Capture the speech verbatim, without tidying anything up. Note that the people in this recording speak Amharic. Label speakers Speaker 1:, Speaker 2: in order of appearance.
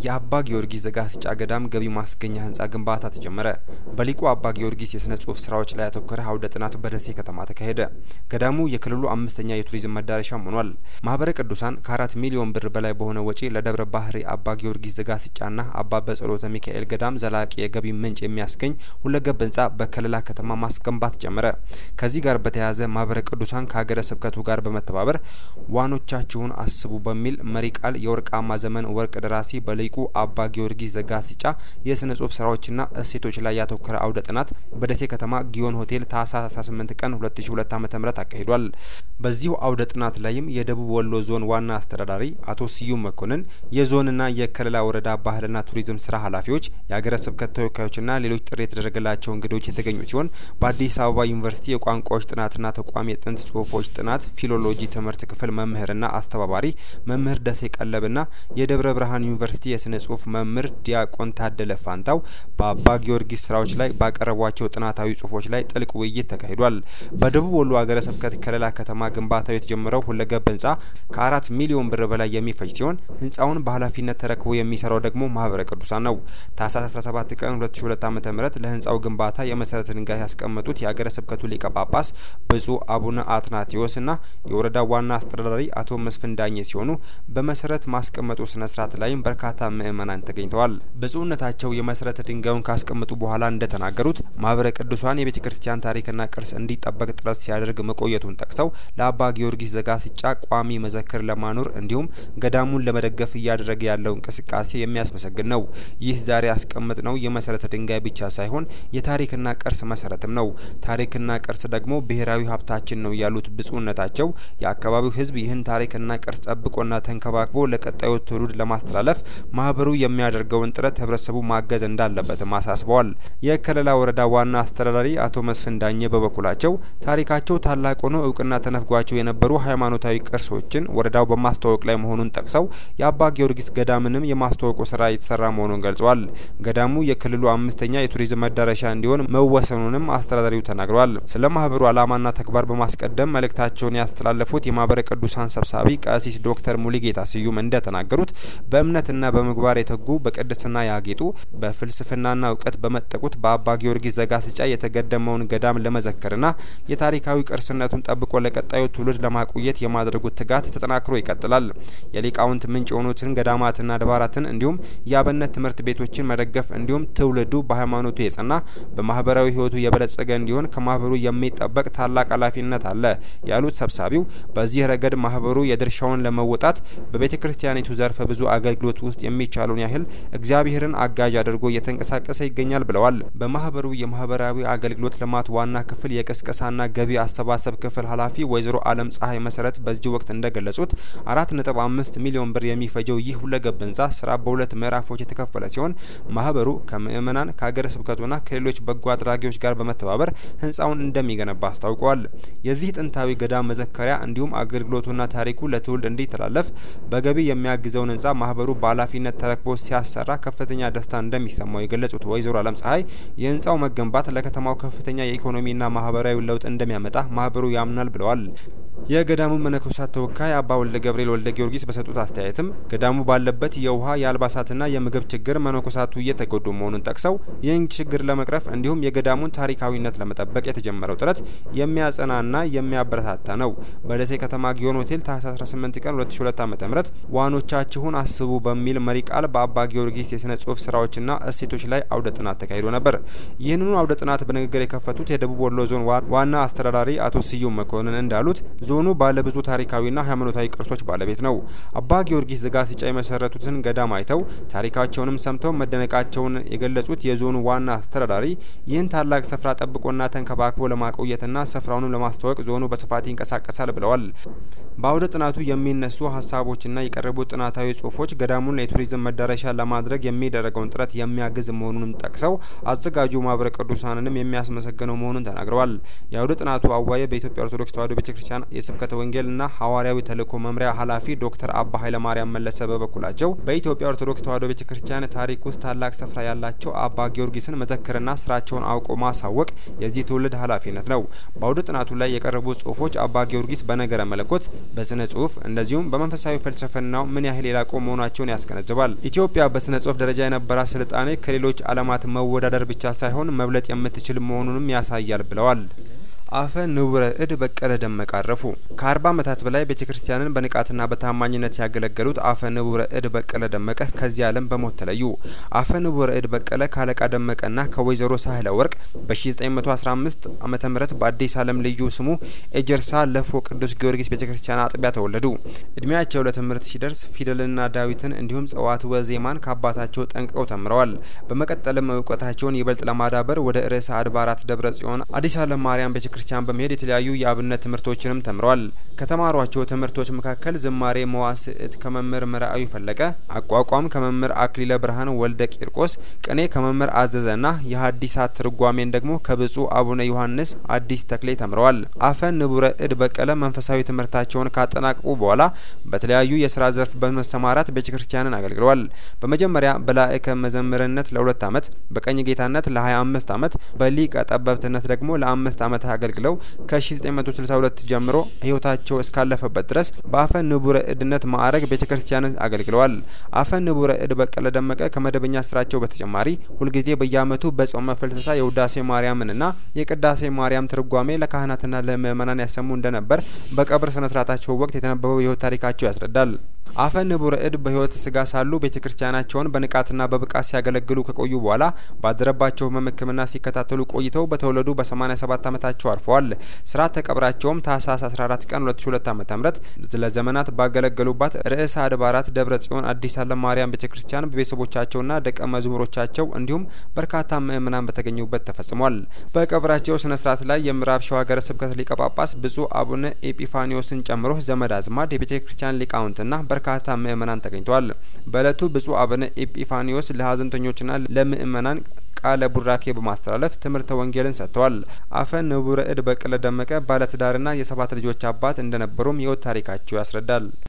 Speaker 1: የአባ ጊዮርጊስ ዘጋስጫ ገዳም ገቢ ማስገኛ ህንጻ ግንባታ ተጀመረ። በሊቁ አባ ጊዮርጊስ የስነ ጽሁፍ ስራዎች ላይ ያተኮረ አውደ ጥናት በደሴ ከተማ ተካሄደ። ገዳሙ የክልሉ አምስተኛ የቱሪዝም መዳረሻ ሆኗል። ማህበረ ቅዱሳን ከአራት ሚሊዮን ብር በላይ በሆነ ወጪ ለደብረ ባህሪ አባ ጊዮርጊስ ዘጋስጫና አባ በጸሎተ ሚካኤል ገዳም ዘላቂ የገቢ ምንጭ የሚያስገኝ ሁለገብ ህንጻ በከለላ ከተማ ማስገንባት ጀመረ። ከዚህ ጋር በተያያዘ ማህበረ ቅዱሳን ከሀገረ ስብከቱ ጋር በመተባበር ዋኖቻችሁን አስቡ በሚል መሪ ቃል የወርቃማ ዘመን ወርቅ ደራሲ በሊቁ አባ ጊዮርጊስ ዘጋስጫ የስነ ጽሁፍ ስራዎችና እሴቶች ላይ ያተኮረ አውደ ጥናት በደሴ ከተማ ጊዮን ሆቴል ታህሳስ አስራ ስምንት ቀን ሁለት ሺ ሁለት ዓ.ም አካሂዷል። በዚሁ አውደ ጥናት ላይም የደቡብ ወሎ ዞን ዋና አስተዳዳሪ አቶ ስዩም መኮንን፣ የዞንና የከለላ ወረዳ ባህልና ቱሪዝም ስራ ኃላፊዎች፣ የሀገረ ስብከት ተወካዮችና ሌሎች ጥሪ የተደረገላቸው እንግዶች የተገኙ ሲሆን በአዲስ አበባ ዩኒቨርሲቲ የቋንቋዎች ጥናትና ተቋም የጥንት ጽሁፎች ጥናት ፊሎሎጂ ትምህርት ክፍል መምህርና አስተባባሪ መምህር ደሴ ቀለብና የደብረ ብርሃን ዩኒቨርሲቲ የስነ ጽሁፍ መምህር ዲያቆን ታደለ ፋንታው በአባ ጊዮርጊስ ስራዎች ላይ ባቀረቧቸው ጥናታዊ ጽሁፎች ላይ ጥልቅ ውይይት ተካሂዷል። በደቡብ ወሎ ሀገረ ስብከት ከለላ ከተማ ግንባታው የተጀመረው ሁለገብ ህንጻ ከአራት ሚሊዮን ብር በላይ የሚፈጅ ሲሆን ህንጻውን በኃላፊነት ተረክቦ የሚሰራው ደግሞ ማህበረ ቅዱሳን ነው። ታህሳስ አስራ ሰባት ቀን ሁለት ሺ ሁለት ዓ.ም ለህንጻው ግንባታ የመሰረተ ድንጋይ ያስቀመጡት የሀገረ ስብከቱ ሊቀ ጳጳስ ብጹዕ አቡነ አትናቴዎስና የወረዳው ዋና አስተዳዳሪ አቶ መስፍን ዳኘ ሲሆኑ በመሰረት ማስቀመጡ ስነ ስርዓት ላይም በርካታ ምእመናን ተገኝተዋል። ብጹዕነታቸው የመሰረተ ድንጋዩን ካስቀመጡ በኋላ እንደተናገሩት ማህበረ ቅዱሳን የቤተ ክርስቲያን ታሪክና ቅርስ እንዲጠበቅ ጥረት ሲያደርግ መቆየቱን ጠቅሰው ለአባ ጊዮርጊስ ዘጋስጫ ቋሚ መዘክር ለማኖር እንዲሁም ገዳሙን ለመደገፍ እያደረገ ያለው እንቅስቃሴ የሚያስመሰግን ነው። ይህ ዛሬ ያስቀመጥነው የመሰረተ ድንጋይ ብቻ ሳይሆን የታሪክና ቅርስ መሰረትም ነው። ታሪክና ቅርስ ደግሞ ብሔራዊ ሀብታችን ነው ያሉት ብጹዕነታቸው የአካባቢው ህዝብ ይህን ታሪክና ቅርስ ጠብቆና ተንከባክቦ ለቀጣዩ ትውልድ ለማስተላለፍ ማህበሩ የሚያደርገውን ጥረት ህብረተሰቡ ማገዝ እንዳለበት አሳስበዋል። የከለላ ወረዳ ዋና አስተዳዳሪ አቶ መስፍን ዳኘ በበኩላቸው ታሪካቸው ታላቅ ሆኖ እውቅና ተነፍጓቸው የነበሩ ሃይማኖታዊ ቅርሶችን ወረዳው በማስተዋወቅ ላይ መሆኑን ጠቅሰው የአባ ጊዮርጊስ ገዳምንም የማስተዋወቁ ስራ የተሰራ መሆኑን ገልጸዋል። ገዳሙ የክልሉ አምስተኛ የቱሪዝም መዳረሻ እንዲሆን መወሰኑንም አስተዳዳሪው ተናግረዋል። ስለ ማህበሩ ዓላማና ተግባር በማስቀደም መልእክታቸውን ያስተላለፉት የማህበረ ቅዱሳን ሰብሳቢ ቀሲስ ዶክተር ሙሉጌታ ስዩም እንደተናገሩት በእምነትና በምግባር የተጉ በቅድስና ያጌጡ በፍልስፍናና እውቀት በመጠቁት በአባ ጊዮርጊስ ዘጋስጫ የተገደመውን ገዳም ለመዘከርና የታሪካዊ ቅርስነቱን ጠብቆ ለቀጣዩ ትውልድ ለማቆየት የማድረጉት ትጋት ተጠናክሮ ይቀጥላል። የሊቃውንት ምንጭ የሆኑትን ገዳማትና አድባራትን እንዲሁም የአብነት ትምህርት ቤቶችን መደገፍ እንዲሁም ትውልዱ በሃይማኖቱ የጸና በማህበራዊ ህይወቱ የበለጸገ እንዲሆን ከማህበሩ የሚጠበቅ ታላቅ ኃላፊነት አለ ያሉት ሰብሳቢው በዚህ ረገድ ማህበሩ የድርሻውን ለመወጣት በቤተ ክርስቲያኒቱ ዘርፈ ብዙ አገልግሎት ውስጥ የሚቻለውን ያህል እግዚአብሔርን አጋዥ አድርጎ እየተንቀሳቀሰ ይገኛል ብለዋል። በማህበሩ የማህበራዊ አገልግሎት ልማት ዋና ክፍል የቅስቀሳና ገቢ አሰባሰብ ክፍል ኃላፊ ወይዘሮ አለም ፀሐይ መሰረት በዚህ ወቅት እንደገለጹት አራት ነጥብ አምስት ሚሊዮን ብር የሚፈጀው ይህ ሁለገብ ህንጻ ስራ በሁለት ምዕራፎች የተከፈለ ሲሆን ማህበሩ ከምእመናን ከሀገረ ስብከቱና ከሌሎች በጎ አድራጊዎች ጋር በመተባበር ህንጻውን እንደሚገነባ አስታውቀዋል። የዚህ ጥንታዊ ገዳም መዘከሪያ እንዲሁም አገልግሎቱና ታሪኩ ለትውልድ እንዲተላለፍ በገቢ የሚያግዘውን ህንጻ ማህበሩ በኃላፊነት ተረክቦ ሲያሰራ ከፍተኛ ደስታ እንደሚሰማው የገለጹት ወይዘሮ አለም ፀሐይ የህንጻው መገንባት ለከተማው ከፍተኛ የኢኮኖሚና ማህበራዊ ለውጥ እንደሚያመጣ ማህበሩ ያምናል ብለዋል። የገዳሙ መነኮሳት ተወካይ አባ ወልደ ገብርኤል ወልደ ጊዮርጊስ በሰጡት አስተያየትም ገዳሙ ባለበት የውሃ የአልባሳትና የምግብ ችግር መነኮሳቱ እየተጎዱ መሆኑን ጠቅሰው ይህን ችግር ለመቅረፍ እንዲሁም የገዳሙን ታሪካዊነት ለመጠበቅ የተጀመረው ጥረት የሚያጸናና የሚያበረታታ ነው። በደሴ ከተማ ጊዮን ሆቴል ታህሳስ አስራ ስምንት ቀን ሁለት ሺ ሁለት ዓ.ም ዋኖቻችሁን አስቡ በሚል መሪ ቃል በአባ ጊዮርጊስ የስነ ጽሁፍ ስራዎችና እሴቶች ላይ አውደ ጥናት ተካሂዶ ነበር። ይህንኑ አውደ ጥናት በንግግር የከፈቱት የደቡብ ወሎ ዞን ዋና አስተዳዳሪ አቶ ስዩም መኮንን እንዳሉት ዞኑ ባለብዙ ታሪካዊና ሃይማኖታዊ ቅርሶች ባለቤት ነው። አባ ጊዮርጊስ ዘጋስጫ የመሰረቱትን ገዳም አይተው ታሪካቸውንም ሰምተው መደነቃቸውን የገለጹት የዞኑ ዋና አስተዳዳሪ ይህን ታላቅ ስፍራ ጠብቆና ተንከባክቦ ለማቆየትና ስፍራውን ለማስተዋወቅ ዞኑ በስፋት ይንቀሳቀሳል ብለዋል። በአውደ ጥናቱ የሚነሱ ሀሳቦችና የቀረቡ ጥናታዊ ጽሁፎች ገዳሙን ለቱሪዝም መዳረሻ ለማድረግ የሚደረገውን ጥረት የሚያግዝ መሆኑንም ጠቅሰው አዘጋጁ ማህበረ ቅዱሳንንም የሚያስመሰግነው መሆኑን ተናግረዋል። የአውደ ጥናቱ አዋየ በኢትዮጵያ ኦርቶዶክስ ተዋሕዶ ቤተክርስቲያን የስብከተ ወንጌልና ሐዋርያዊ ተልእኮ መምሪያ ኃላፊ ዶክተር አባ ኃይለ ማርያም መለሰ በበኩላቸው በኢትዮጵያ ኦርቶዶክስ ተዋሕዶ ቤተክርስቲያን ታሪክ ውስጥ ታላቅ ስፍራ ያላቸው አባ ጊዮርጊስን መዘከርና ስራቸውን አውቆ ማሳወቅ የዚህ ትውልድ ኃላፊነት ነው። በአውደ ጥናቱ ላይ የቀረቡ ጽሁፎች አባ ጊዮርጊስ በነገረ መለኮት በስነ ጽሁፍ እንደዚሁም በመንፈሳዊ ፍልስፍናው ምን ያህል የላቁ መሆናቸውን ያስገነዝባል። ያስገነዝባል። ኢትዮጵያ በስነ ጽሁፍ ደረጃ የነበራት ስልጣኔ ከሌሎች ዓለማት መወዳደር ብቻ ሳይሆን መብለጥ የምትችል መሆኑንም ያሳያል ብለዋል። አፈ ንቡረ እድ በቀለ ደመቀ አረፉ። ከአርባ ዓመታት በላይ ቤተክርስቲያንን በንቃትና በታማኝነት ያገለገሉት አፈ ንቡረ እድ በቀለ ደመቀ ከዚህ ዓለም በሞት ተለዩ። አፈ ንቡረ እድ በቀለ ካለቃ ደመቀና ከወይዘሮ ሳህለ ወርቅ በ1915 ዓመተ ምህረት በአዲስ ዓለም ልዩ ስሙ ኤጀርሳ ለፎ ቅዱስ ጊዮርጊስ ቤተክርስቲያን አጥቢያ ተወለዱ። እድሜያቸው ለትምህርት ሲደርስ ፊደልና ዳዊትን እንዲሁም ጸዋትወ ዜማን ከአባታቸው ጠንቅቀው ተምረዋል። በመቀጠልም እውቀታቸውን ይበልጥ ለማዳበር ወደ ርዕሰ አድባራት ደብረ ጽዮን አዲስ ዓለም ማርያም ቤተክርስቲያን በመሄድ የተለያዩ የአብነት ትምህርቶችንም ተምረዋል። ከተማሯቸው ትምህርቶች መካከል ዝማሬ መዋስዕት ከመምህር መራዊ ፈለቀ፣ አቋቋም ከመምህር አክሊለ ብርሃን ወልደ ቂርቆስ፣ ቅኔ ከመምህር አዘዘና የሐዲሳት ትርጓሜን ደግሞ ከብፁዕ አቡነ ዮሐንስ አዲስ ተክሌ ተምረዋል። አፈ ንቡረ እድ በቀለ መንፈሳዊ ትምህርታቸውን ካጠናቀቁ በኋላ በተለያዩ የሥራ ዘርፍ በመሰማራት ቤተክርስቲያንን አገልግለዋል። በመጀመሪያ በላእከ መዘምርነት ለሁለት ዓመት፣ በቀኝ ጌታነት ለ25 ዓመት፣ በሊቀ ጠበብትነት ደግሞ ለአምስት ዓመት አገልግለው ከ1962 ጀምሮ ህይወታቸው እስካለፈበት ድረስ በአፈ ንቡረ እድነት ማዕረግ ቤተክርስቲያንን አገልግለዋል። አፈ ንቡረ እድ በቀለ ደመቀ ከመደበኛ ስራቸው በተጨማሪ ሁልጊዜ በየዓመቱ በጾመ ፍልሰታ የውዳሴ ማርያምንና የቅዳሴ ማርያም ትርጓሜ ለካህናትና ለምእመናን ያሰሙ እንደነበር በቀብር ስነ ስርዓታቸው ወቅት የተነበበው የህይወት ታሪካቸው ያስረዳል። አፈ ንቡረ እድ በህይወት ስጋ ሳሉ ቤተክርስቲያናቸውን በንቃትና በብቃት ሲያገለግሉ ከቆዩ በኋላ ባደረባቸው ህመም ሕክምና ሲከታተሉ ቆይተው በተወለዱ በ87 ዓመታቸው አርፈዋል። ስርዓተ ቀብራቸውም ታህሳስ አስራ አራት ቀን ሁለት ሺህ ሁለት ዓመተ ምህረት ለዘመናት ባገለገሉባት ርዕሰ አድባራት ደብረ ጽዮን አዲስ ዓለም ማርያም ቤተክርስቲያን በቤተሰቦቻቸውና ደቀ መዝሙሮቻቸው እንዲሁም በርካታ ምእመናን በተገኙበት ተፈጽሟል። በቀብራቸው ስነ ስርዓት ላይ የምዕራብ ሸዋ ሀገረ ስብከት ሊቀ ጳጳስ ብፁዕ አቡነ ኤጲፋኒዮስን ጨምሮ ዘመድ አዝማድ የቤተክርስቲያን ሊቃውንትና በርካታ ምእመናን ተገኝተዋል። በእለቱ ብፁዕ አቡነ ኤጲፋኒዮስ ለሀዘንተኞችና ለምእመናን ቃለ ቡራኬ በማስተላለፍ ትምህርተ ወንጌልን ሰጥተዋል። አፈ ንቡረ እድ በቀለ ደመቀ ባለትዳርና የሰባት ልጆች አባት እንደነበሩም የህይወት ታሪካቸው ያስረዳል።